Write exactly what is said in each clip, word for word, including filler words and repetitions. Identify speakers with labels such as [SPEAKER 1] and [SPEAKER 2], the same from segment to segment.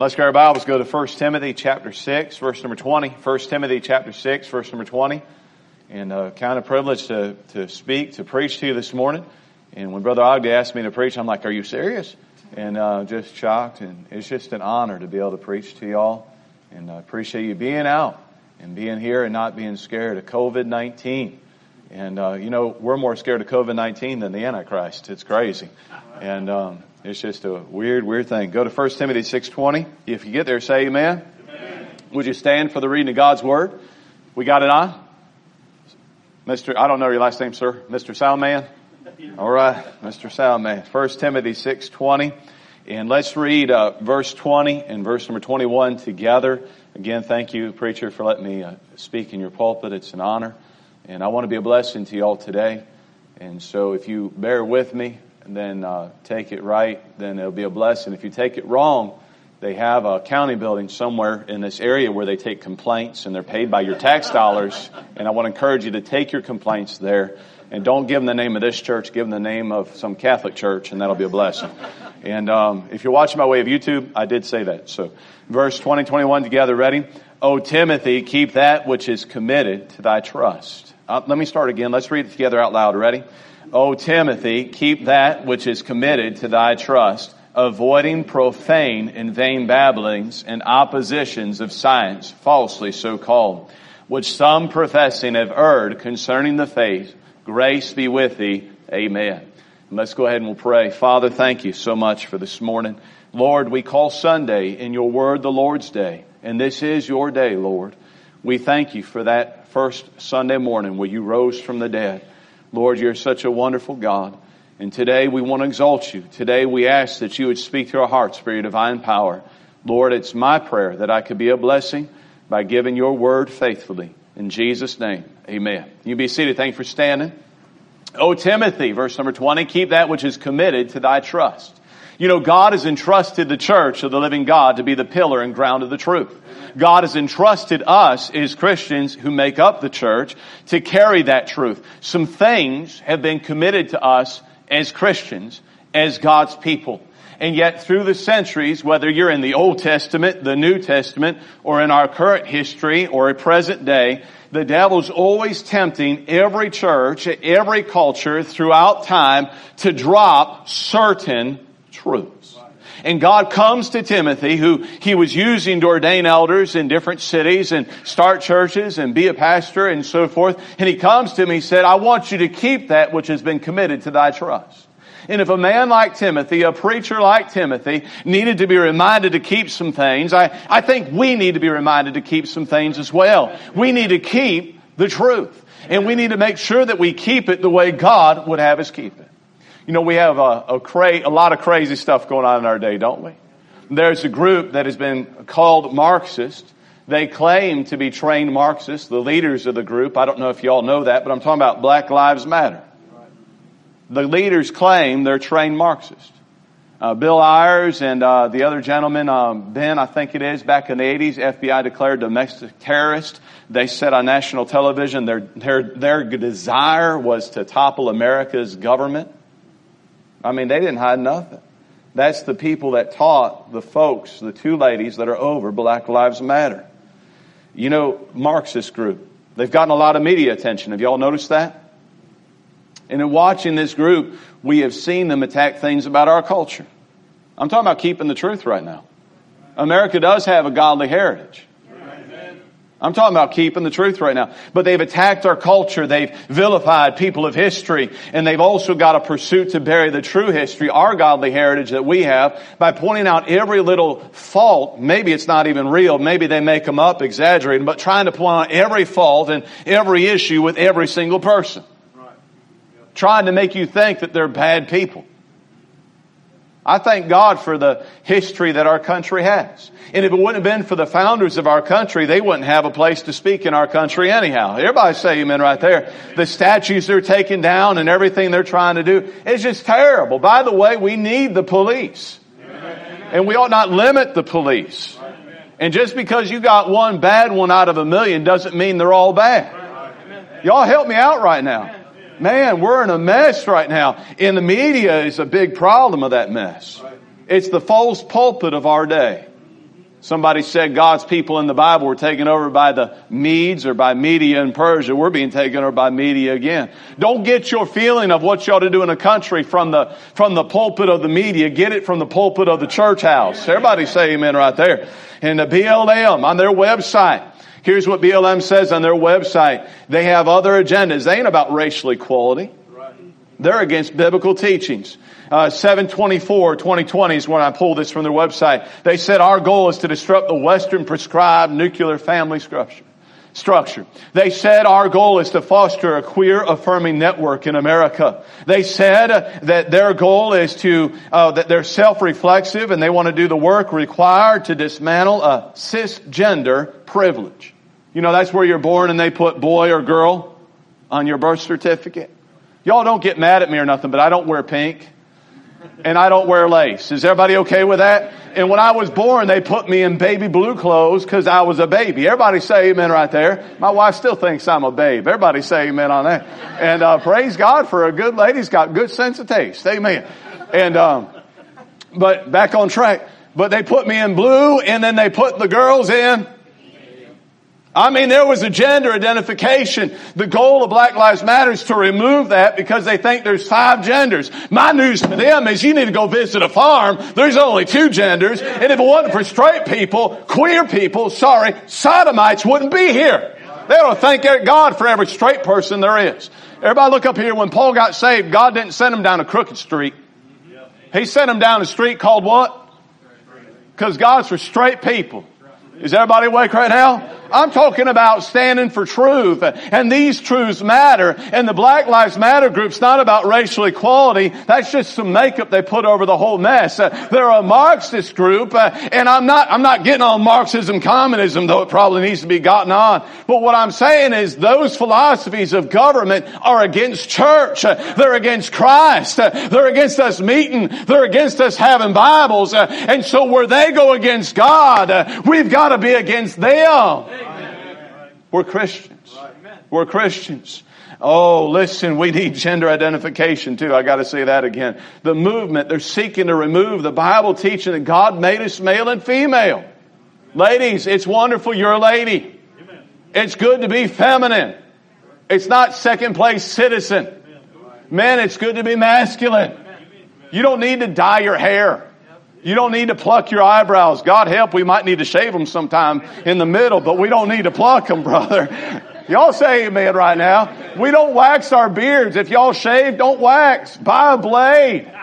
[SPEAKER 1] Let's go our Bibles, go to First Timothy chapter six, verse number twenty. First Timothy chapter six, verse number twenty. And uh, kind of privileged to, to speak, to preach to you this morning. And when Brother Ogden asked me to preach, I'm like, are you serious? And uh, just shocked. And it's just an honor to be able to preach to y'all. And I appreciate you being out and being here and not being scared of covid nineteen. And, uh, you know, we're more scared of covid nineteen than the Antichrist. It's crazy. And um, it's just a weird, weird thing. Go to First Timothy six twenty. If you get there, say amen. Amen. Would you stand for the reading of God's Word? We got it on? Mister I don't know your last name, sir. Mister Soundman? All right, Mister Soundman. First Timothy six twenty. And let's read uh, verse twenty and verse number twenty-one together. Again, thank you, preacher, for letting me uh, speak in your pulpit. It's an honor. And I want to be a blessing to you all today. And so if you bear with me, and then uh, take it right, then it'll be a blessing. If you take it wrong, they have a county building somewhere in this area where they take complaints, and they're paid by your tax dollars. And I want to encourage you to take your complaints there. And don't give them the name of this church. Give them the name of some Catholic church, and that'll be a blessing. And um, if you're watching by way of YouTube, I did say that. So verse twenty, twenty-one together, ready? O Timothy, keep that which is committed to thy trust. Uh, let me start again. Let's read it together out loud. Ready? O Timothy, keep that which is committed to thy trust, avoiding profane and vain babblings and oppositions of science, falsely so called, which some professing have erred concerning the faith. Grace be with thee. Amen. And let's go ahead and we'll pray. Father, thank you so much for this morning. Lord, we call Sunday in your word the Lord's Day, and this is your day, Lord. We thank you for that first Sunday morning where you rose from the dead. Lord, you're such a wonderful God. And today we want to exalt you. Today we ask that you would speak to our hearts for your divine power. Lord, it's my prayer that I could be a blessing by giving your word faithfully. In Jesus' name, amen. You be seated. Thank you for standing. O Timothy, verse number twenty, keep that which is committed to thy trust. You know, God has entrusted the church of the living God to be the pillar and ground of the truth. God has entrusted us as Christians who make up the church to carry that truth. Some things have been committed to us as Christians, as God's people. And yet through the centuries, whether you're in the Old Testament, the New Testament, or in our current history or a present day, the devil's always tempting every church, every culture throughout time to drop certain truths. And God comes to Timothy, who he was using to ordain elders in different cities and start churches and be a pastor and so forth. And he comes to him, he said, I want you to keep that which has been committed to thy trust. And if a man like Timothy, a preacher like Timothy, needed to be reminded to keep some things, I, I think we need to be reminded to keep some things as well. We need to keep the truth. And we need to make sure that we keep it the way God would have us keep it. You know, we have a, a, cra- a lot of crazy stuff going on in our day, don't we? There's a group that has been called Marxist. They claim to be trained Marxists, the leaders of the group. I don't know if you all know that, but I'm talking about Black Lives Matter. The leaders claim they're trained Marxists. Uh, Bill Ayers and uh, the other gentleman, um, Ben, I think it is, back in the eighties, F B I declared domestic terrorist. They said on national television their their their desire was to topple America's government. I mean, they didn't hide nothing. That's the people that taught the folks, the two ladies that are over Black Lives Matter. You know, Marxist group. They've gotten a lot of media attention. Have you all noticed that? And in watching this group, we have seen them attack things about our culture. I'm talking about keeping the truth right now. America does have a godly heritage. I'm talking about keeping the truth right now. But they've attacked our culture. They've vilified people of history. And they've also got a pursuit to bury the true history, our godly heritage that we have, by pointing out every little fault. Maybe it's not even real. Maybe they make them up, exaggerating, but trying to point out every fault and every issue with every single person. Right. Yep. Trying to make you think that they're bad people. I thank God for the history that our country has. And if it wouldn't have been for the founders of our country, they wouldn't have a place to speak in our country anyhow. Everybody say amen right there. The statues they're taking down and everything they're trying to do is just terrible. By the way, we need the police. And we ought not limit the police. And just because you got one bad one out of a million doesn't mean they're all bad. Y'all help me out right now. Man, we're in a mess right now. And the media is a big problem of that mess. It's the false pulpit of our day. Somebody said God's people in the Bible were taken over by the Medes or by Media in Persia. We're being taken over by Media again. Don't get your feeling of what you ought to do in a country from the, from the pulpit of the media. Get it from the pulpit of the church house. Everybody say amen right there. And the B L M on their website. Here's what B L M says on their website. They have other agendas. They ain't about racial equality. They're against biblical teachings. Uh, seven twenty-four twenty twenty is when I pulled this from their website. They said our goal is to disrupt the Western prescribed nuclear family structure. Structure. They said our goal is to foster a queer affirming network in America. They said that their goal is to, uh, that they're self-reflexive and they want to do the work required to dismantle a cisgender privilege. You know, that's where you're born and they put boy or girl on your birth certificate. Y'all don't get mad at me or nothing, but I don't wear pink. And I don't wear lace. Is everybody okay with that? And when I was born, they put me in baby blue clothes because I was a baby. Everybody say amen right there. My wife still thinks I'm a babe. Everybody say amen on that. And uh, praise God for a good lady's got good sense of taste. Amen. And um, but back on track. But they put me in blue and then they put the girls in. I mean, there was a gender identification. The goal of Black Lives Matter is to remove that because they think there's five genders. My news to them is you need to go visit a farm. There's only two genders. And if it wasn't for straight people, queer people, sorry, sodomites wouldn't be here. They ought to thank God for every straight person there is. Everybody look up here. When Paul got saved, God didn't send him down a crooked street. He sent him down a street called what? Because God's for straight people. Is everybody awake right now? I'm talking about standing for truth. And these truths matter. And the Black Lives Matter group's not about racial equality. That's just some makeup they put over the whole mess. Uh, they're a Marxist group. Uh, and I'm not, I'm not getting on Marxism, communism, though it probably needs to be gotten on. But what I'm saying is those philosophies of government are against church. Uh, they're against Christ. Uh, they're against us meeting. They're against us having Bibles. Uh, and so where they go against God, uh, we've got to be against them. We're Christians. We're Christians. Oh, listen, we need gender identification too. I got to say that again. The movement, they're seeking to remove the Bible teaching that God made us male and female. Ladies, it's wonderful you're a lady. It's good to be feminine. It's not second place citizen. Men, it's good to be masculine. You don't need to dye your hair. You don't need to pluck your eyebrows. God help, we might need to shave them sometime in the middle, but we don't need to pluck them, brother. Y'all say amen right now. We don't wax our beards. If y'all shave, don't wax. Buy a blade.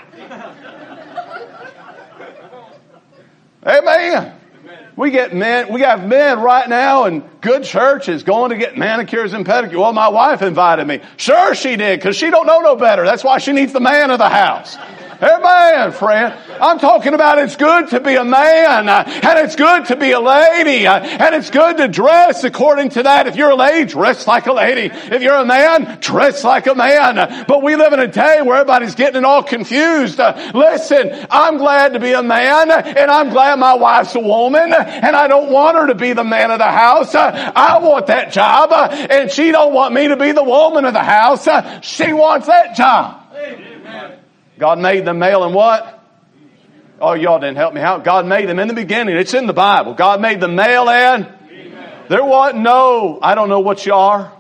[SPEAKER 1] Amen. We get men, we have men right now in good churches going to get manicures and pedicures. Well, my wife invited me. Sure she did, because she don't know no better. That's why she needs the man of the house. Amen, friend. I'm talking about it's good to be a man, uh, and it's good to be a lady, uh, and it's good to dress according to that. If you're a lady, dress like a lady. If you're a man, dress like a man. Uh, but we live in a day where everybody's getting it all confused. Uh, listen, I'm glad to be a man, and I'm glad my wife's a woman, and I don't want her to be the man of the house. Uh, I want that job, uh, and she don't want me to be the woman of the house. Uh, she wants that job. Amen. God made them male and what? Oh, y'all didn't help me out. God made them in the beginning. It's in the Bible. God made them male and female. There wasn't no, I don't know what you are.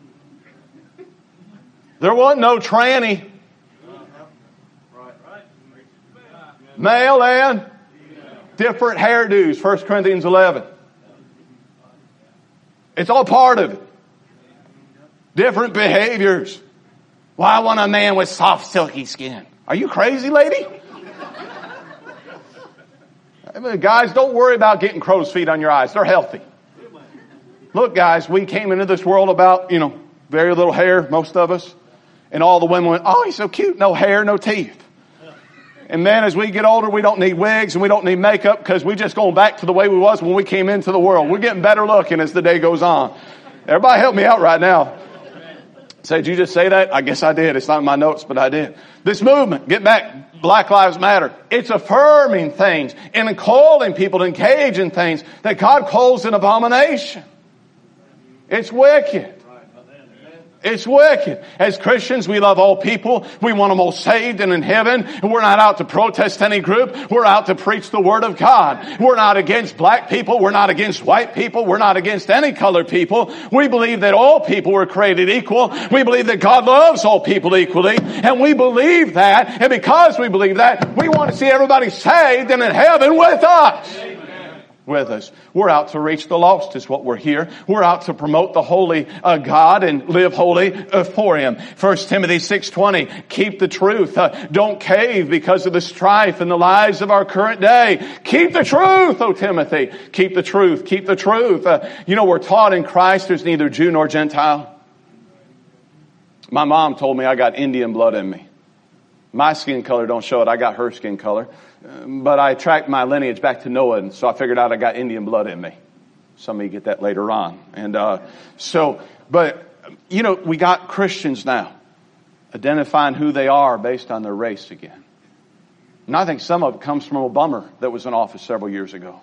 [SPEAKER 1] There wasn't no tranny. Male and different hairdos. First Corinthians eleven. It's all part of it. Different behaviors. Well, I want a man with soft, silky skin. Are you crazy, lady? I mean, guys, don't worry about getting crow's feet on your eyes. They're healthy. Look, guys, we came into this world about, you know, very little hair, most of us. And all the women went, oh, he's so cute. No hair, no teeth. And man, as we get older, we don't need wigs and we don't need makeup because we're just going back to the way we was when we came into the world. We're getting better looking as the day goes on. Everybody help me out right now. Say, did you just say that? I guess I did. It's not in my notes, but I did. This movement, get back, Black Lives Matter. It's affirming things and calling people to engage in things that God calls an abomination. It's wicked. It's wicked. As Christians, we love all people. We want them all saved and in heaven. And we're not out to protest any group. We're out to preach the Word of God. We're not against black people. We're not against white people. We're not against any colored people. We believe that all people were created equal. We believe that God loves all people equally. And we believe that. And because we believe that, we want to see everybody saved and in heaven with us. With us. We're out to reach the lost is what we're here. We're out to promote the holy uh, God and live holy uh, for Him. First Timothy six twenty, keep the truth. Uh, don't cave because of the strife and the lies of our current day. Keep the truth, O Timothy. Keep the truth. Keep the truth. Uh, you know, we're taught in Christ there's neither Jew nor Gentile. My mom told me I got Indian blood in me. My skin color don't show it. I got her skin color. But I tracked my lineage back to Noah, and so I figured out I got Indian blood in me. Some of you get that later on. And uh, so, but, you know, we got Christians now identifying who they are based on their race again. And I think some of it comes from a bummer that was in office several years ago.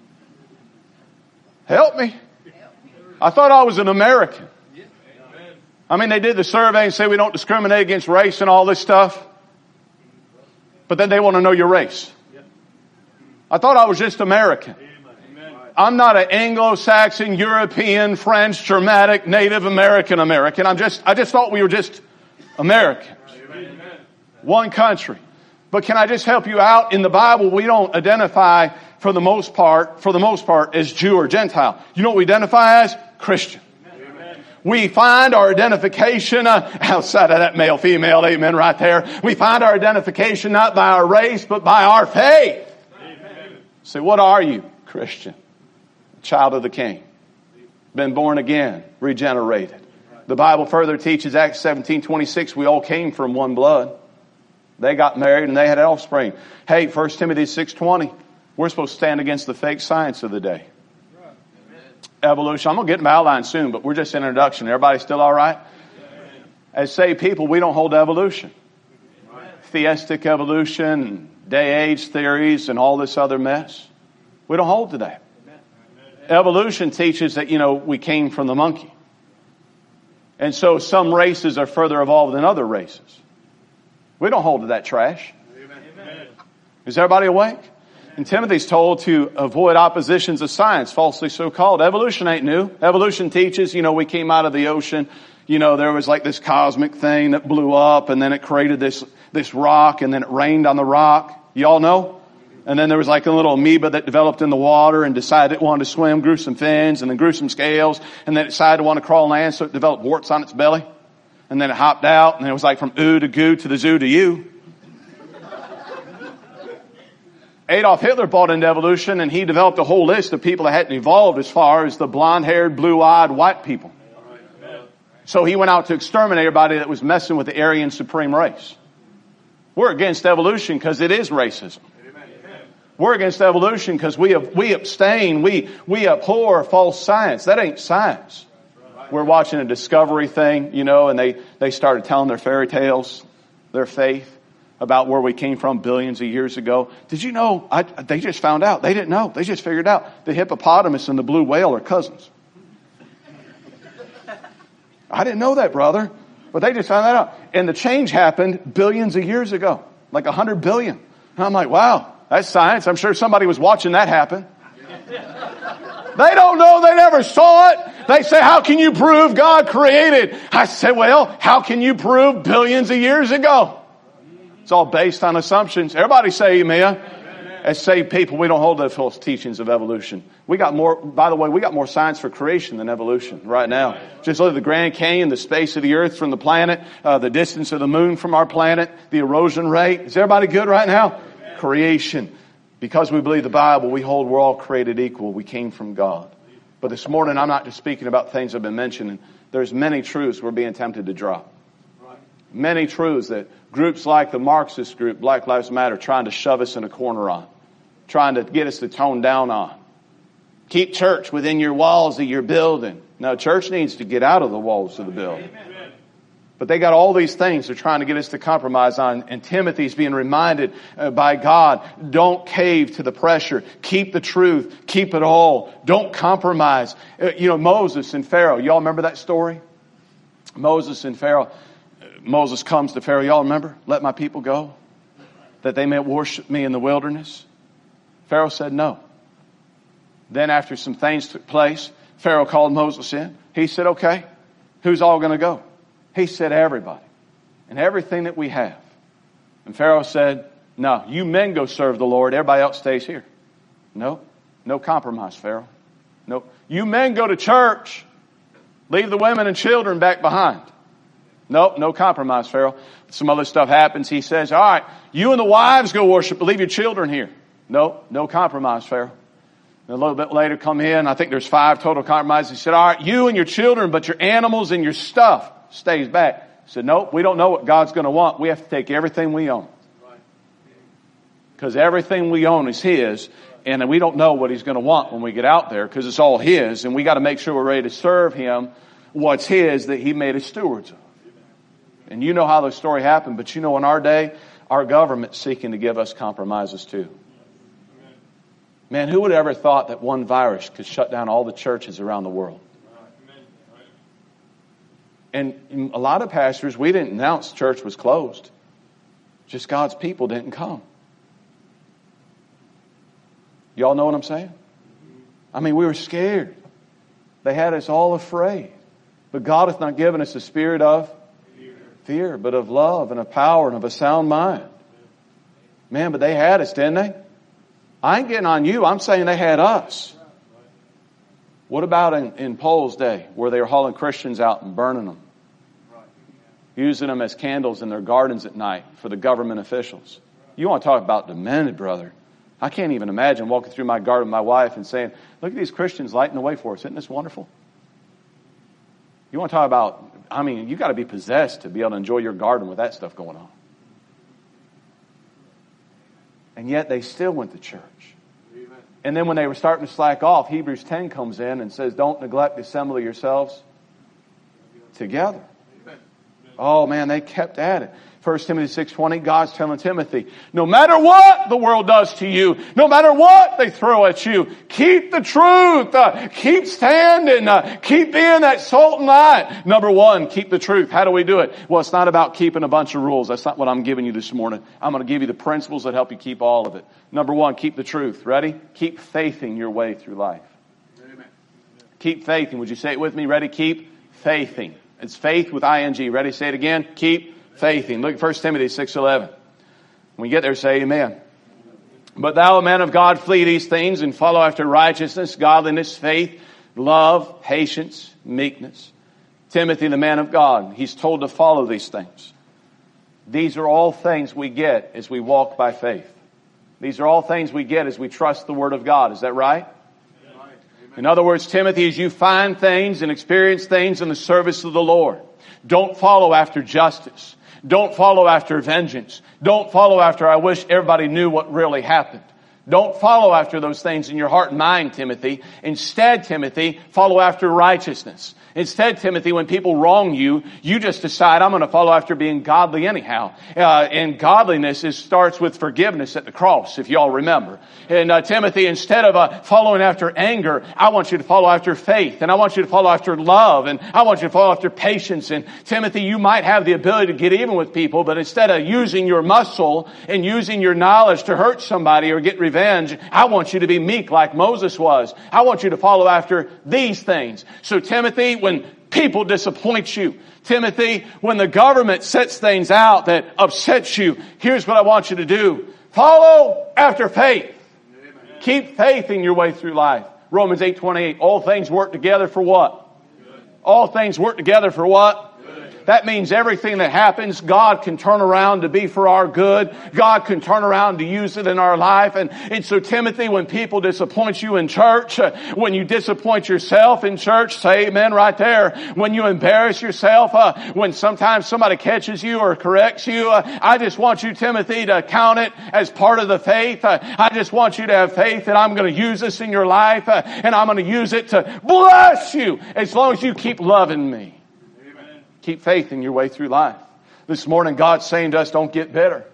[SPEAKER 1] Help me. I thought I was an American. I mean, they did the survey and say we don't discriminate against race and all this stuff. But then they want to know your race. I thought I was just American. I'm not an Anglo-Saxon, European, French, Germanic, Native American American. I'm just, I just thought we were just Americans. One country. But can I just help you out? In the Bible, we don't identify for the most part, for the most part, as Jew or Gentile. You know what we identify as? Christian. We find our identification uh, outside of that male, female, amen, right there. We find our identification not by our race, but by our faith. Amen. So what are you? Christian. Child of the King. Been born again. Regenerated. The Bible further teaches, Acts seventeen twenty-six, we all came from one blood. They got married and they had offspring. Hey, First Timothy six twenty, we're supposed to stand against the fake science of the day. Evolution. I'm going to get in my outline soon, but we're just in introduction. Everybody still all right? As saved people, we don't hold evolution. Theistic evolution, day-age theories, and all this other mess. We don't hold to that. Evolution teaches that, you know, we came from the monkey. And so some races are further evolved than other races. We don't hold to that trash. Is everybody awake? And Timothy's told to avoid oppositions of science, falsely so called. Evolution ain't new. Evolution teaches, you know, we came out of the ocean. You know, there was like this cosmic thing that blew up and then it created this, this rock and then it rained on the rock. You all know? And then there was like a little amoeba that developed in the water and decided it wanted to swim, grew some fins and then grew some scales and then it decided to want to crawl on land, so it developed warts on its belly. And then it hopped out and it was like from ooh to goo to the zoo to you. Adolf Hitler bought into evolution and he developed a whole list of people that hadn't evolved as far as the blonde-haired, blue-eyed white people. So he went out to exterminate everybody that was messing with the Aryan supreme race. We're against evolution because it is racism. We're against evolution because we we abstain, we we abhor false science. That ain't science. We're watching a Discovery thing, you know, and they, they started telling their fairy tales, their faith, about where we came from billions of years ago. Did you know, I, they just found out. They didn't know. They just figured out the hippopotamus and the blue whale are cousins. I didn't know that, brother. But they just found that out. And the change happened billions of years ago. Like a hundred billion. And I'm like, wow, that's science. I'm sure somebody was watching that happen. They don't know. They never saw it. They say, how can you prove God created? I said, well, how can you prove billions of years ago? It's all based on assumptions. Everybody say amen. Amen. As saved people, we don't hold the false teachings of evolution. We got more, by the way, we got more science for creation than evolution right now. Just look at the Grand Canyon, the space of the earth from the planet, uh, the distance of the moon from our planet, the erosion rate. Is everybody good right now? Amen. Creation. Because we believe the Bible, we hold we're all created equal. We came from God. But this morning, I'm not just speaking about things I've been mentioning. There's many truths we're being tempted to drop. Many truths that groups like the Marxist group, Black Lives Matter, trying to shove us in a corner on. Trying to get us to tone down on. Keep church within your walls of your building. No, church needs to get out of the walls of the building. But they got all these things they're trying to get us to compromise on. And Timothy's being reminded uh, by God, don't cave to the pressure. Keep the truth. Keep it all. Don't compromise. Uh, you know, Moses and Pharaoh, y'all remember that story?
[SPEAKER 2] Moses and Pharaoh, Moses comes to Pharaoh, y'all remember? Let my people go, that they may worship me in the wilderness. Pharaoh said no. Then after some things took place, Pharaoh called Moses in. He said, okay, who's all going to go? He said, everybody and everything that we have. And Pharaoh said, no, you men go serve the Lord. Everybody else stays here. No, no compromise, Pharaoh. No, you men go to church. Leave the women and children back behind. No, no compromise, Pharaoh. Some other stuff happens. He says, all right, you and the wives go worship, but leave your children here. No, no compromise, Pharaoh. And a little bit later come in, I think there's five total compromises. He said, all right, you and your children, but your animals and your stuff stays back. He said, nope, we don't know what God's going to want. We have to take everything we own. Because everything we own is His, and we don't know what He's going to want when we get out there, because it's all His, and we got to make sure we're ready to serve Him what's His that He made us stewards of. And you know how the story happened, but you know in our day, our government's seeking to give us compromises too. Man, who would have ever thought that one virus could shut down all the churches around the world? And a lot of pastors, we didn't announce church was closed. Just God's people didn't come. Y'all know what I'm saying? I mean, we were scared. They had us all afraid. But God hath not given us a spirit of fear, fear but of love and of power and of a sound mind. Man, but they had us, didn't they? I ain't getting on you. I'm saying they had us. What about in, in Paul's day, where they were hauling Christians out and burning them? Using them as candles in their gardens at night for the government officials. You want to talk about demented, brother. I can't even imagine walking through my garden with my wife and saying, look at these Christians lighting the way for us. Isn't this wonderful? You want to talk about, I mean, you got to be possessed to be able to enjoy your garden with that stuff going on. And yet they still went to church. Amen. And then when they were starting to slack off, Hebrews ten comes in and says, don't neglect to assemble yourselves together. Amen. Oh man, they kept at it. First Timothy six twenty, God's telling Timothy, no matter what the world does to you, no matter what they throw at you, keep the truth, uh, keep standing, uh, keep being that salt and light. Number one, keep the truth. How do we do it? Well, it's not about keeping a bunch of rules. That's not what I'm giving you this morning. I'm going to give you the principles that help you keep all of it. Number one, keep the truth. Ready? Keep faithing your way through life. Amen. Keep faithing. Would you say it with me? Ready? Keep faithing. It's faith with I N G. Ready? Say it again. Keep faithing. Look at First Timothy six eleven. When you get there, say amen. But thou, man of God, flee these things and follow after righteousness, godliness, faith, love, patience, meekness. Timothy, the man of God, he's told to follow these things. These are all things we get as we walk by faith. These are all things we get as we trust the Word of God. Is that right? In other words, Timothy, as you find things and experience things in the service of the Lord, don't follow after justice. Don't follow after vengeance. Don't follow after I wish everybody knew what really happened. Don't follow after those things in your heart and mind, Timothy. Instead, Timothy, follow after righteousness. Instead, Timothy, when people wrong you, you just decide, I'm going to follow after being godly anyhow. Uh, and godliness is, starts with forgiveness at the cross, if y'all remember. And uh, Timothy, instead of uh, following after anger, I want you to follow after faith. And I want you to follow after love. And I want you to follow after patience. And Timothy, you might have the ability to get even with people, but instead of using your muscle and using your knowledge to hurt somebody or get revenge, I want you to be meek like Moses was. I want you to follow after these things. So Timothy, when people disappoint you, Timothy, when the government sets things out that upsets you, here's what I want you to do. Follow after faith. Amen. Keep faith in your way through life. Romans eight twenty-eight. All things work together for what? Good. All things work together for what? That means everything that happens, God can turn around to be for our good. God can turn around to use it in our life. And, and so, Timothy, when people disappoint you in church, uh, when you disappoint yourself in church, say amen right there. When you embarrass yourself, uh, when sometimes somebody catches you or corrects you, uh, I just want you, Timothy, to count it as part of the faith. Uh, I just want you to have faith that I'm going to use this in your life, uh, and I'm going to use it to bless you as long as you keep loving me. Keep faith in your way through life. This morning, God's saying to us, don't get bitter.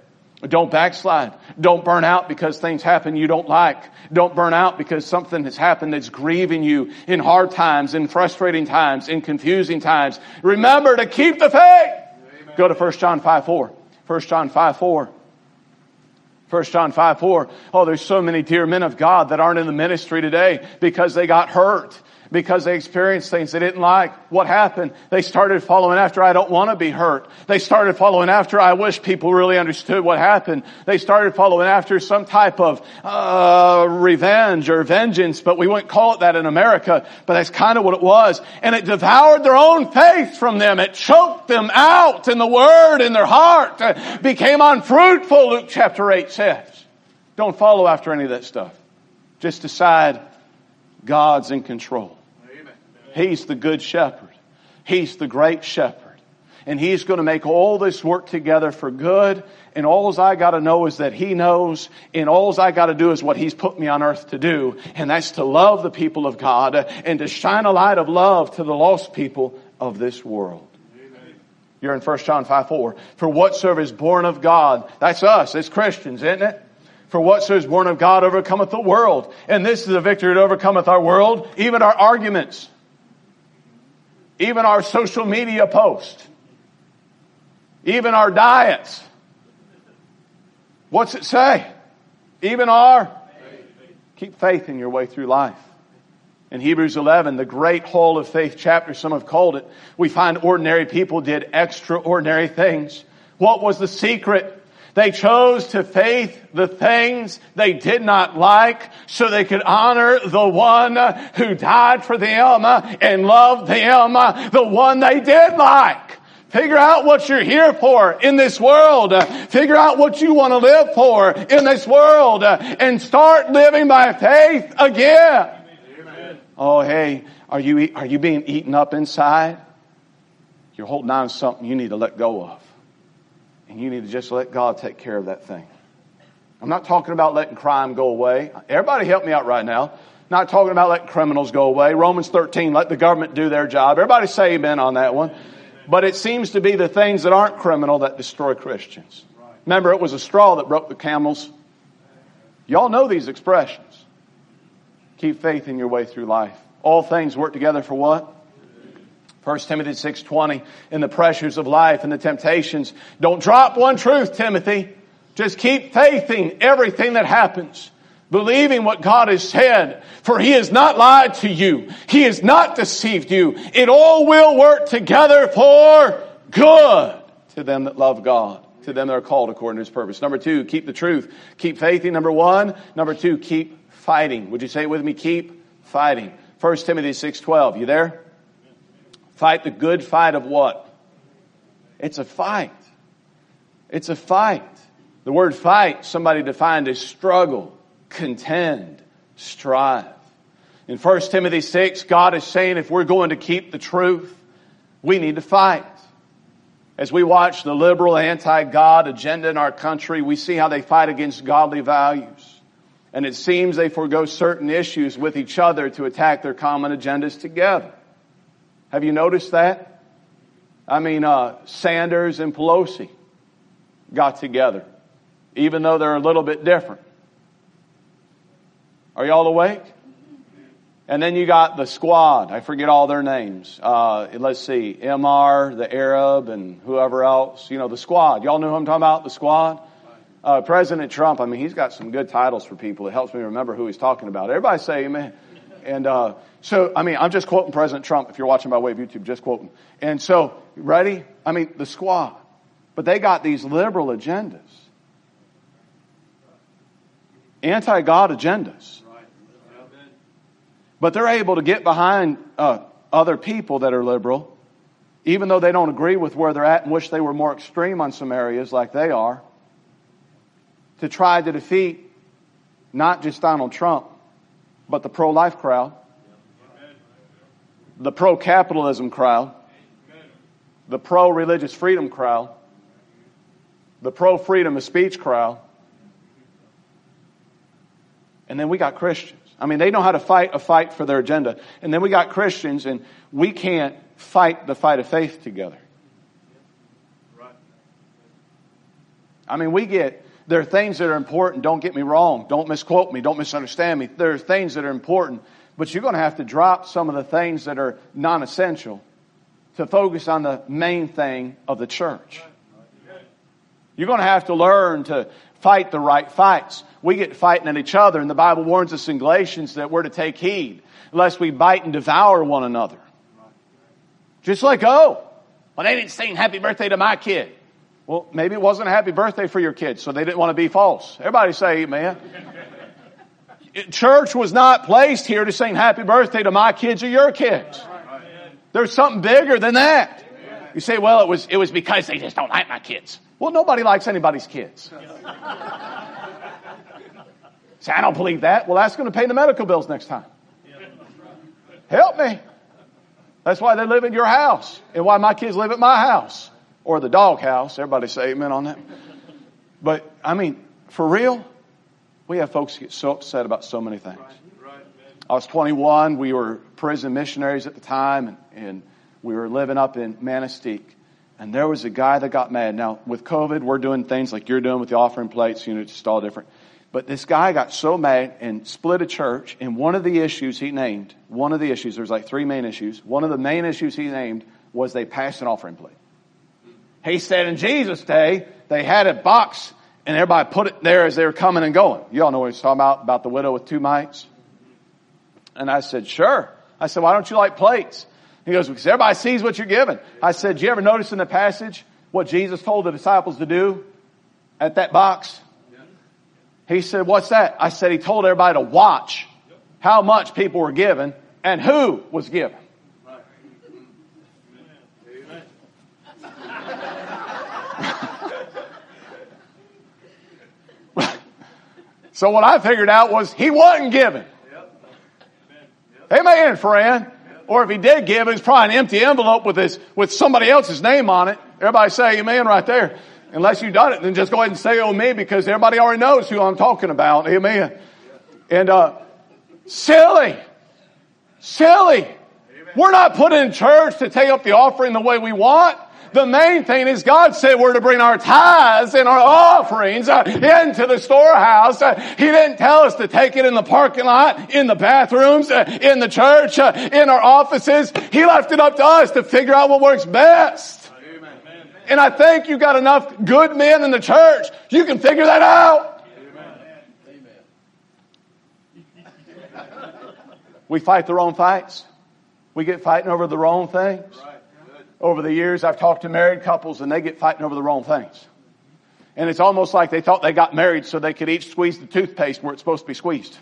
[SPEAKER 2] Don't backslide. Don't burn out because things happen you don't like. Don't burn out because something has happened that's grieving you in hard times, in frustrating times, in confusing times. Remember to keep the faith. Amen. Go to First John five four. First John five four. First John five four. Oh, there's so many dear men of God that aren't in the ministry today because they got hurt. Because they experienced things they didn't like. What happened? They started following after I don't want to be hurt. They started following after I wish people really understood what happened. They started following after some type of uh revenge or vengeance, but we wouldn't call it that in America. But that's kind of what it was. And it devoured their own faith from them. It choked them out in the Word in their heart. It became unfruitful, Luke chapter eight says. Don't follow after any of that stuff. Just decide God's in control. He's the good shepherd. He's the great shepherd. And He's going to make all this work together for good. And all I got to know is that He knows. And all I got to do is what He's put me on earth to do. And that's to love the people of God and to shine a light of love to the lost people of this world. Amen. You're in First John five four. For whatsoever is born of God, that's us, it's Christians, isn't it? For whatsoever is born of God overcometh the world. And this is the victory that overcometh our world, even our arguments. Even our social media posts. Even our diets. What's it say? Even our... Keep faith in your way through life. In Hebrews eleven, the great hall of faith chapter, some have called it, we find ordinary people did extraordinary things. What was the secret? They chose to faith the things they did not like so they could honor the one who died for them and loved them, the one they did like. Figure out what you're here for in this world. Figure out what you want to live for in this world and start living by faith again. Amen. Oh, hey, are you, are you being eaten up inside? You're holding on to something you need to let go of. And you need to just let God take care of that thing. I'm not talking about letting crime go away. Everybody help me out right now. Not talking about letting criminals go away. Romans thirteen, let the government do their job. Everybody say amen on that one. But it seems to be the things that aren't criminal that destroy Christians. Remember, it was a straw that broke the camel's. Y'all know these expressions. Keep faith in your way through life. All things work together for what? First Timothy six twenty, in the pressures of life and the temptations. Don't drop one truth, Timothy. Just keep faithing everything that happens. Believing what God has said. For He has not lied to you. He has not deceived you. It all will work together for good to them that love God. To them that are called according to His purpose. Number two, keep the truth. Keep faithing. Number one. Number two, keep fighting. Would you say it with me? Keep fighting. First Timothy six twelve. You there? Fight the good fight of what? It's a fight. It's a fight. The word fight, somebody defined as struggle, contend, strive. In First Timothy six, God is saying if we're going to keep the truth, we need to fight. As we watch the liberal anti-God agenda in our country, we see how they fight against godly values. And it seems they forego certain issues with each other to attack their common agendas together. Have you noticed that? I mean, uh, Sanders and Pelosi got together, even though they're a little bit different. Are y'all awake? And then you got the squad. I forget all their names. Uh, let's see, M R, the Arab, and whoever else. You know, the squad. Y'all know who I'm talking about? The squad. Uh, President Trump. I mean, he's got some good titles for people. It helps me remember who he's talking about. Everybody say amen. And uh, so, I mean, I'm just quoting President Trump. If you're watching by way of YouTube, just quoting. And so, ready? I mean, the squad. But they got these liberal agendas. Anti-God agendas. But they're able to get behind uh, other people that are liberal, even though they don't agree with where they're at and wish they were more extreme on some areas like they are, to try to defeat not just Donald Trump, but the pro-life crowd, the pro-capitalism crowd, the pro-religious freedom crowd, the pro-freedom of speech crowd. And then we got Christians. I mean, they know how to fight a fight for their agenda. And then we got Christians, and we can't fight the fight of faith together. I mean, we get There are things that are important. Don't get me wrong. Don't misquote me. Don't misunderstand me. There are things that are important. But you're going to have to drop some of the things that are non-essential to focus on the main thing of the church. You're going to have to learn to fight the right fights. We get fighting at each other, and the Bible warns us in Galatians that we're to take heed, lest we bite and devour one another. Just like, oh, well, they didn't sing happy birthday to my kid. Well, maybe it wasn't a happy birthday for your kid, so they didn't want to be false. Everybody say amen. Church was not placed here to sing happy birthday to my kids or your kids. There's something bigger than that. You say, well, it was, it was because they just don't like my kids. Well, nobody likes anybody's kids. Say, I don't believe that. Well, that's going to pay the medical bills next time. Help me. That's why they live in your house and why my kids live at my house or the dog house. Everybody say amen on that. But, I mean, for real, we have folks get so upset about so many things. I was twenty-one. We were prison missionaries at the time, and, and we were living up in Manistee. And there was a guy that got mad. Now, with COVID, we're doing things like you're doing with the offering plates. You know, it's just all different. But this guy got so mad and split a church. And one of the issues he named, one of the issues, there's like three main issues. One of the main issues he named was they passed an offering plate. He said in Jesus' day, they had a box and everybody put it there as they were coming and going. You all know what he's talking about, about the widow with two mites. And I said, sure. I said, why don't you like plates? He goes, because everybody sees what you're giving. I said, do you ever notice in the passage what Jesus told the disciples to do at that box? He said, what's that? I said, he told everybody to watch how much people were given and who was given. So what I figured out was he wasn't giving. Amen, friend. Or if he did give, it was probably an empty envelope with his, with somebody else's name on it. Everybody say amen right there. Unless you've done it, then just go ahead and say oh me, because everybody already knows who I'm talking about. Amen. And, uh, silly. Silly. We're not put in church to take up the offering the way we want. The main thing is God said we're to bring our tithes and our offerings uh, into the storehouse. Uh, he didn't tell us to take it in the parking lot, in the bathrooms, uh, in the church, uh, in our offices. He left it up to us to figure out what works best. Amen. And I think you got enough good men in the church. You can figure that out. Amen. We fight the wrong fights. We get fighting over the wrong things. Over the years, I've talked to married couples and they get fighting over the wrong things. And it's almost like they thought they got married so they could each squeeze the toothpaste where it's supposed to be squeezed.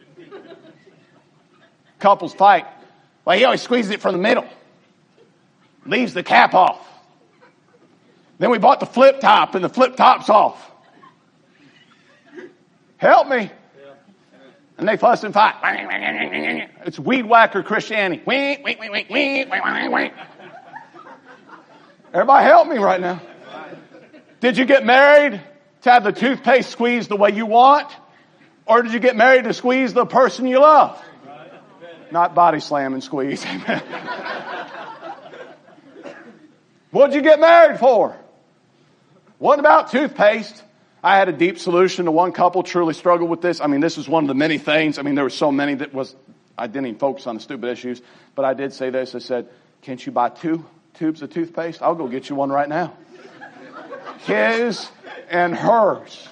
[SPEAKER 2] Couples fight. Well, he always squeezes it from the middle. Leaves the cap off. Then we bought the flip top and the flip top's off. Help me. And they fuss and fight. It's weed whacker Christianity. Everybody help me right now. Did you get married to have the toothpaste squeezed the way you want? Or did you get married to squeeze the person you love? Not body slam and squeeze. What did you get married for? What about toothpaste? I had a deep solution to one couple truly struggled with this. I mean, this is one of the many things. I mean, there were so many that was, I didn't even focus on the stupid issues. But I did say this. I said, can't you buy two tubes of toothpaste? I'll go get you one right now. His and hers.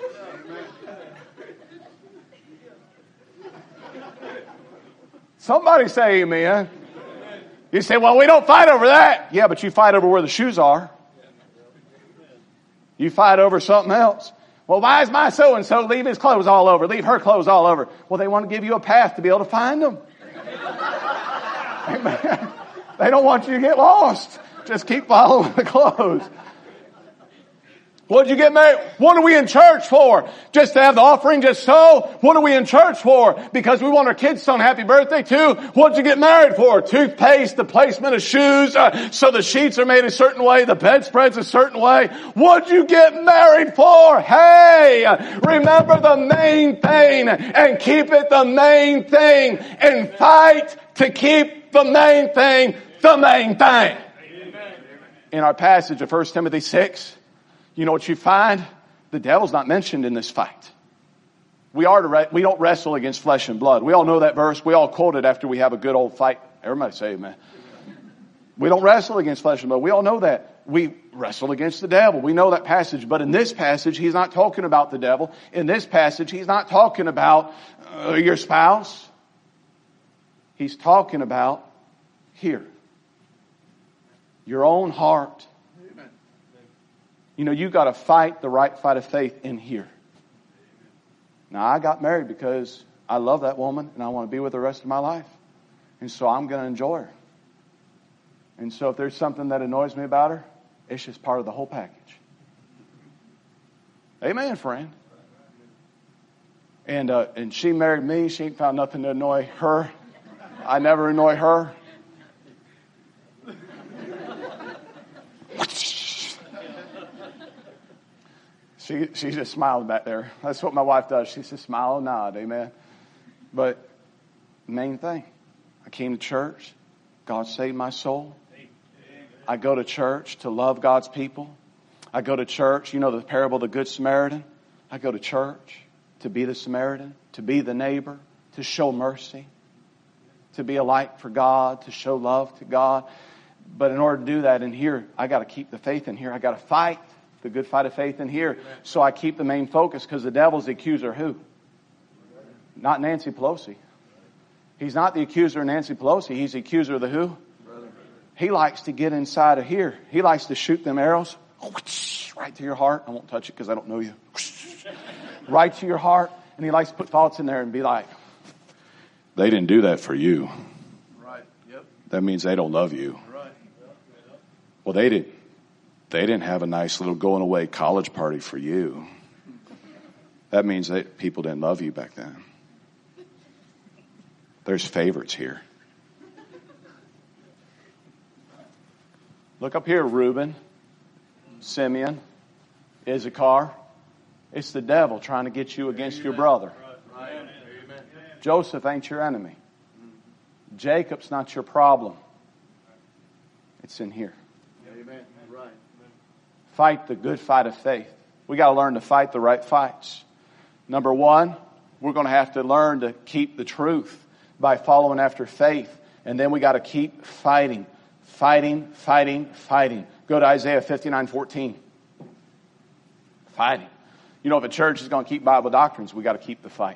[SPEAKER 2] Somebody say amen. You say, well, we don't fight over that. Yeah, but you fight over where the shoes are. You fight over something else. Well, why is my so-and-so leave his clothes all over, leave her clothes all over? Well, they want to give you a path to be able to find them. Amen. They don't want you to get lost. Just keep following the clothes. What did you get married? What are we in church for? Just to have the offering, just so? What are we in church for? Because we want our kids to sing happy birthday too? What did you get married for? Toothpaste, the placement of shoes, uh, so the sheets are made a certain way, the bedspread's a certain way. What did you get married for? Hey, remember the main thing and keep it the main thing and fight to keep the main thing the main thing. In our passage of First Timothy six, you know what you find? The devil's not mentioned in this fight. We are to re- we don't wrestle against flesh and blood. We all know that verse. We all quote it after we have a good old fight. Everybody say amen. We don't wrestle against flesh and blood. We all know that. We wrestle against the devil. We know that passage. But in this passage, he's not talking about the devil. In this passage, he's not talking about uh, your spouse. He's talking about here. Your own heart. You know, you've got to fight the right fight of faith in here. Now, I got married because I love that woman and I want to be with her the rest of my life. And so I'm going to enjoy her. And so if there's something that annoys me about her, it's just part of the whole package. Amen, friend. And uh, and she married me. She ain't found nothing to annoy her. I never annoy her. She she's just smiling back there. That's what my wife does. She's just smile and nod. Amen. But main thing, I came to church. God saved my soul. I go to church to love God's people. I go to church. You know the parable of the Good Samaritan. I go to church to be the Samaritan, to be the neighbor, to show mercy, to be a light for God, to show love to God. But in order to do that in here, I got to keep the faith in here. I got to fight the good fight of faith in here. So I keep the main focus because the devil's the accuser who? Not Nancy Pelosi. He's not the accuser of Nancy Pelosi. He's the accuser of the who? He likes to get inside of here. He likes to shoot them arrows right to your heart. I won't touch it because I don't know you. Right to your heart. And he likes to put thoughts in there and be like, they didn't do that for you.
[SPEAKER 3] Right. Yep.
[SPEAKER 2] That means they don't love you.
[SPEAKER 3] Right.
[SPEAKER 2] Well, they didn't. They didn't have a nice little going away college party for you. That means that people didn't love you back then. There's favorites here. Look up here, Reuben, Simeon, Issachar. It's the devil trying to get you against your brother. Joseph ain't your enemy. Jacob's not your problem. It's in here.
[SPEAKER 3] Amen. Right.
[SPEAKER 2] Fight the good fight of faith. We got to learn to fight the right fights. Number one, we're going to have to learn to keep the truth by following after faith. And then we got to keep fighting, fighting, fighting, fighting. Go to Isaiah fifty-nine fourteen. Fighting. You know, if a church is going to keep Bible doctrines, we got to keep the fight.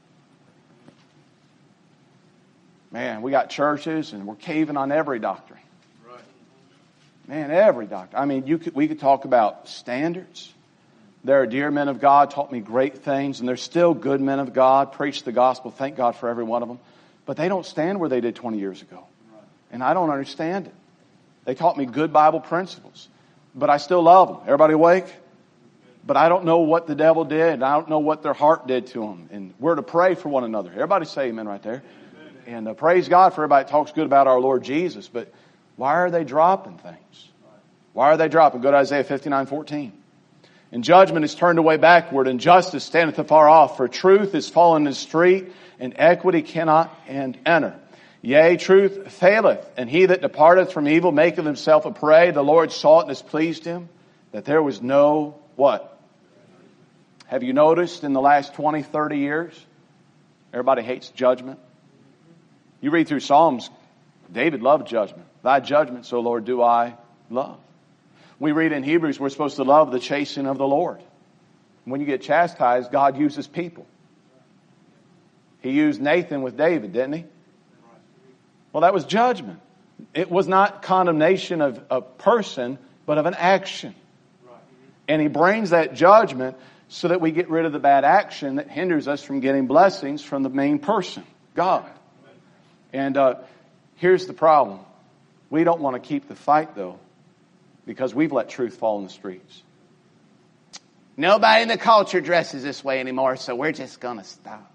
[SPEAKER 2] Man, we got churches and we're caving on every doctrine.
[SPEAKER 3] Right.
[SPEAKER 2] Man, every doctrine. I mean, you could, we could talk about standards. There are dear men of God taught me great things, and there's still good men of God, preach the gospel. Thank God for every one of them. But they don't stand where they did twenty years ago.
[SPEAKER 3] Right.
[SPEAKER 2] And I don't understand it. They taught me good Bible principles, but I still love them. Everybody awake? But I don't know what the devil did. I don't know what their heart did to them. And we're to pray for one another. Everybody say amen right there. Amen. And uh, praise God for everybody that talks good about our Lord Jesus. But why are they dropping things? Why are they dropping? Go to Isaiah fifty-nine fourteen. And judgment is turned away backward, and justice standeth afar off. For truth is fallen in the street, and equity cannot enter. Yea, truth faileth, and he that departeth from evil maketh himself a prey. The Lord saw it and displeased him, that there was no what? Have you noticed in the last twenty, thirty years, everybody hates judgment? You read through Psalms, David loved judgment. Thy judgments, O Lord, do I love. We read in Hebrews, we're supposed to love the chastening of the Lord. When you get chastised, God uses people. He used Nathan with David, didn't he? Well, that was judgment. It was not condemnation of a person, but of an action. And he brings that judgment so that we get rid of the bad action that hinders us from getting blessings from the main person, God. And uh, here's the problem. We don't want to keep the fight, though, because we've let truth fall in the streets. Nobody in the culture dresses this way anymore, so we're just going to stop.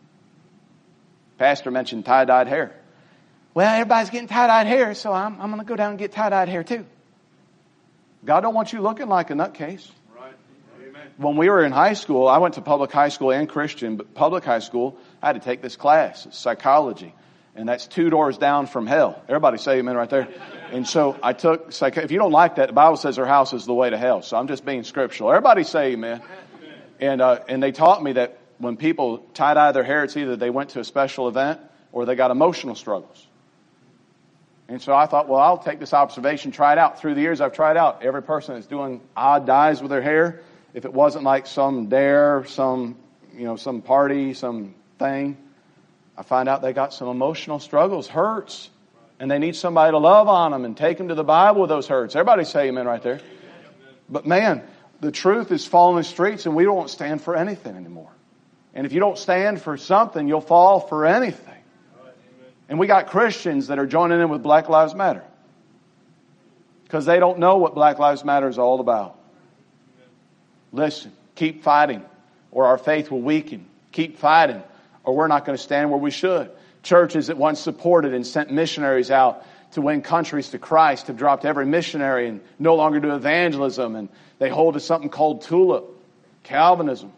[SPEAKER 2] Pastor mentioned tie-dyed hair. Well, everybody's getting tie-dyed hair, so I'm, I'm going to go down and get tie-dyed hair too. God don't want you looking like a nutcase.
[SPEAKER 3] Right. Amen.
[SPEAKER 2] When we were in high school, I went to public high school and Christian, but public high school, I had to take this class, it's psychology. And that's two doors down from hell. Everybody say amen right there. And so I took psych. If you don't like that, the Bible says our house is the way to hell. So I'm just being scriptural. Everybody say amen. And, uh, and they taught me that when people tie-dye their hair, it's either they went to a special event or they got emotional struggles. And so I thought, well, I'll take this observation, try it out. Through the years, I've tried out. Every person that's doing odd dyes with their hair, if it wasn't like some dare, some, you know, some party, some thing, I find out they got some emotional struggles, hurts. And they need somebody to love on them and take them to the Bible with those hurts. Everybody say amen right there. But man, the truth is falling in the streets and we don't stand for anything anymore. And if you don't stand for something, you'll fall for anything. And we got Christians that are joining in with Black Lives Matter. Because they don't know what Black Lives Matter is all about. Listen, keep fighting or our faith will weaken. Keep fighting or we're not going to stand where we should. Churches that once supported and sent missionaries out to win countries to Christ have dropped every missionary and no longer do evangelism. And they hold to something called tulip, Calvinism.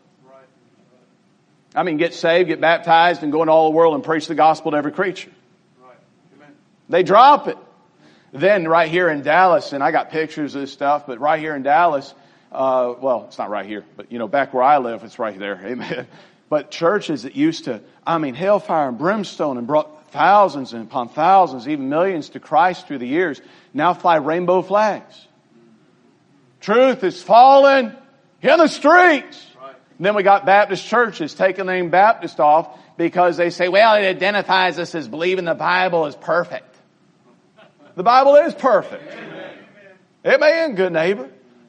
[SPEAKER 2] I mean, get saved, get baptized, and go into all the world and preach the gospel to every creature. They drop it. Then right here in Dallas, and I got pictures of this stuff, but right here in Dallas, uh, well, it's not right here, but you know, back where I live, it's right there. Amen. But churches that used to, I mean, hellfire and brimstone and brought thousands and upon thousands, even millions to Christ through the years, now fly rainbow flags. Truth is fallen in the streets. Right. And then we got Baptist churches taking the name Baptist off because they say, well, it identifies us as believing the Bible is perfect. The Bible is perfect. Amen. Amen, good neighbor.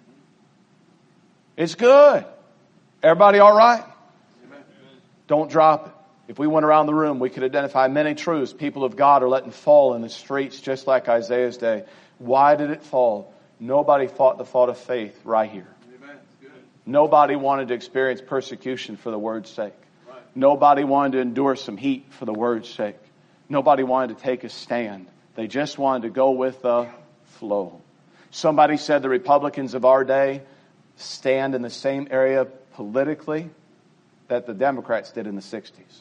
[SPEAKER 2] It's good. Everybody all right? Amen. Don't drop it. If we went around the room, we could identify many truths people of God are letting fall in the streets just like Isaiah's day. Why did it fall? Nobody fought the fight of faith right here. Amen. Nobody wanted to experience persecution for the word's sake. Right. Nobody wanted to endure some heat for the word's sake. Nobody wanted to take a stand. They just wanted to go with the flow. Somebody said the Republicans of our day stand in the same area politically that the Democrats did in the sixties.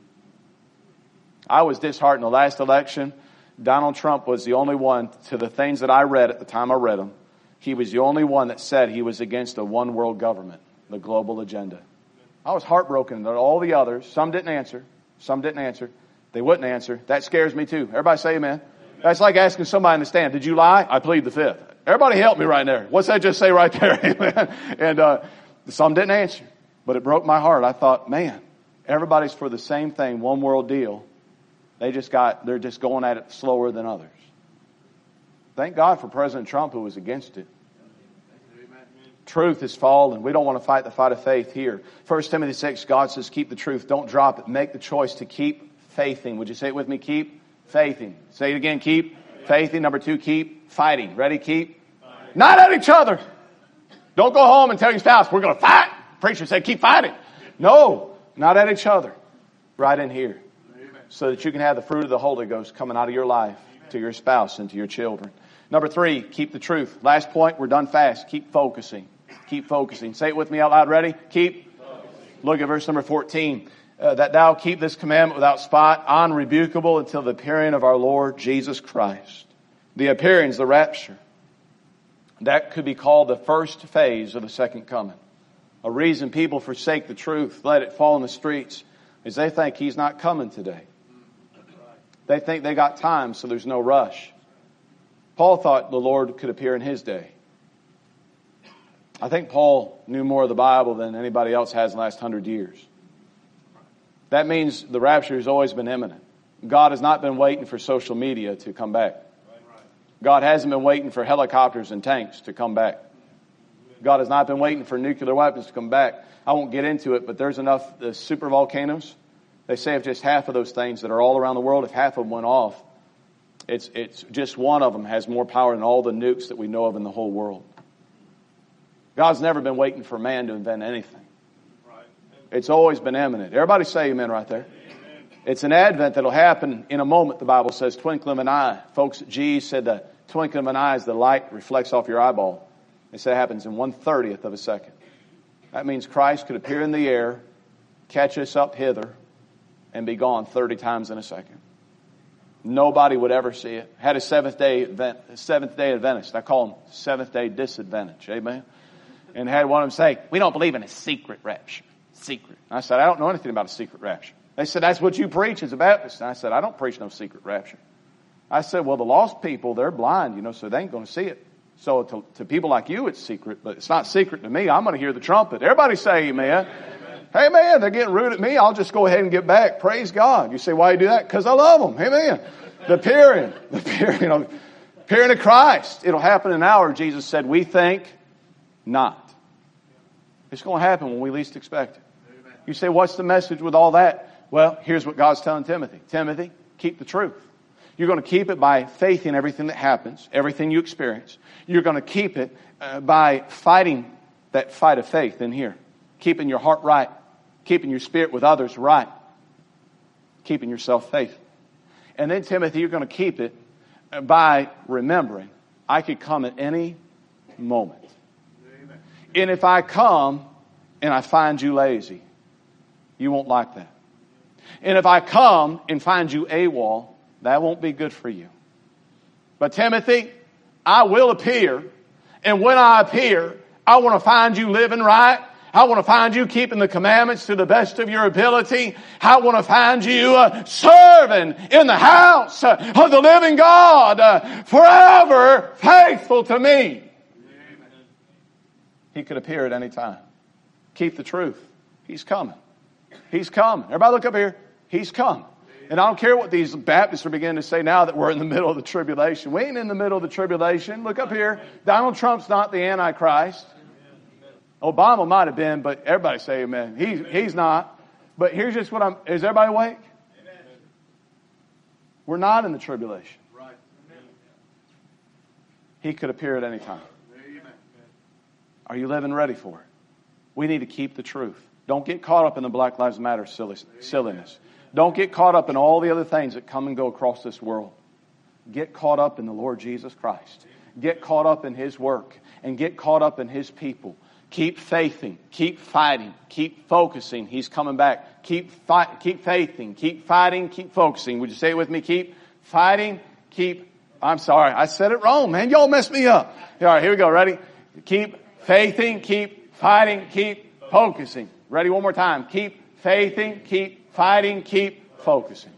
[SPEAKER 2] I was disheartened the last election. Donald Trump was the only one, to the things that I read at the time I read them, he was the only one that said he was against a one world government, the global agenda. I was heartbroken that all the others, some didn't answer, some didn't answer. They wouldn't answer. That scares me too. Everybody say amen. That's like asking somebody in the stand, did you lie? I plead the fifth. Everybody help me right there. What's that just say right there? Amen. And uh, some didn't answer. But it broke my heart. I thought, man, everybody's for the same thing, one world deal. They just got, they're just going at it slower than others. Thank God for President Trump who was against it. Amen. Truth is fallen. We don't want to fight the fight of faith here. First Timothy six, God says, keep the truth. Don't drop it. Make the choice to keep faithing. Would you say it with me? Keep faithing. Say it again. Keep faithing. Number two, keep fighting. Ready? Keep fighting. Not at each other. Don't go home and tell your spouse, we're going to fight. Preacher said, keep fighting. No, not at each other. Right in here. Amen. So that you can have the fruit of the Holy Ghost coming out of your life to your spouse and to your children. Number three, keep the truth. Last point, we're done fast. Keep focusing. Keep focusing. Say it with me out loud. Ready? Keep focusing. Look at verse number fourteen. Uh, that thou keep this commandment without spot, unrebukable until the appearing of our Lord Jesus Christ. The appearing is the rapture. That could be called the first phase of the second coming. A reason people forsake the truth, let it fall in the streets, is they think he's not coming today. They think they got time, so there's no rush. Paul thought the Lord could appear in his day. I think Paul knew more of the Bible than anybody else has in the last hundred years. That means the rapture has always been imminent. God has not been waiting for social media to come back. God hasn't been waiting for helicopters and tanks to come back. God has not been waiting for nuclear weapons to come back. I won't get into it, but there's enough uh, super volcanoes. They say if just half of those things that are all around the world, if half of them went off, it's it's just one of them has more power than all the nukes that we know of in the whole world. God's never been waiting for man to invent anything. It's always been imminent. Everybody say amen right there. Amen. It's an advent that'll happen in a moment, the Bible says, twinkling of an eye. Folks at G E said the twinkling of an eye is the light reflects off your eyeball. They say it happens in one thirtieth of a second. That means Christ could appear in the air, catch us up hither, and be gone thirty times in a second. Nobody would ever see it. Had a seventh day Advent, seventh day Adventist. I call them seventh day disadvantage. Amen. And had one of them say, we don't believe in a secret rapture. Secret. I said, I don't know anything about a secret rapture. They said, that's what you preach as a Baptist. And I said, I don't preach no secret rapture. I said, well, the lost people, they're blind, you know, so they ain't going to see it. So to, to people like you, it's secret, but it's not secret to me. I'm going to hear the trumpet. Everybody say amen. Amen. Hey, man, they're getting rude at me. I'll just go ahead and get back. Praise God. You say, why you do that? Because I love them. Amen. The appearing, the appearing, you know, appearing of Christ. It'll happen in an hour, Jesus said. We think not. It's going to happen when we least expect it. You say, what's the message with all that? Well, here's what God's telling Timothy. Timothy, keep the truth. You're going to keep it by faith in everything that happens, everything you experience. You're going to keep it uh, by fighting that fight of faith in here. Keeping your heart right. Keeping your spirit with others right. Keeping yourself faithful. And then, Timothy, you're going to keep it by remembering, I could come at any moment. Amen. And if I come and I find you lazy, you won't like that. And if I come and find you AWOL, that won't be good for you. But Timothy, I will appear. And when I appear, I want to find you living right. I want to find you keeping the commandments to the best of your ability. I want to find you uh, serving in the house uh, of the living God, uh, forever faithful to me. Amen. He could appear at any time. Keep the truth. He's coming. He's coming. Everybody look up here. He's coming. And I don't care what these Baptists are beginning to say now that we're in the middle of the tribulation. We ain't in the middle of the tribulation. Look up here. Donald Trump's not the Antichrist. Obama might have been, but everybody say amen. He's, he's not. But here's just what I'm... Is everybody awake? Amen. We're not in the tribulation. Right. He could appear at any time. Amen. Are you living ready for it? We need to keep the truth. Don't get caught up in the Black Lives Matter silliness. Don't get caught up in all the other things that come and go across this world. Get caught up in the Lord Jesus Christ. Get caught up in His work. And get caught up in His people. Keep faithing. Keep fighting. Keep focusing. He's coming back. Keep fight, keep faithing. Keep fighting. Keep focusing. Would you say it with me? Keep fighting. Keep... I'm sorry. I said it wrong, man. Y'all messed me up. All right, here we go. Ready? Keep faithing. Keep fighting. Keep focusing. Ready? One more time. Keep faithing. Keep fighting. Keep focusing.